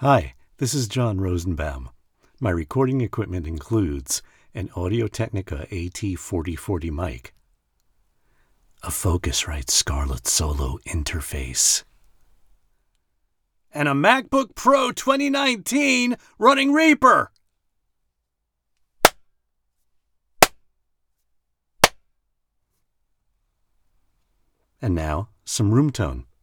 Hi, this is John Rosenbaum. My recording equipment includes an Audio-Technica AT4040 mic, a Focusrite Scarlett Solo interface, and a MacBook Pro 2019 running Reaper. And now, some room tone.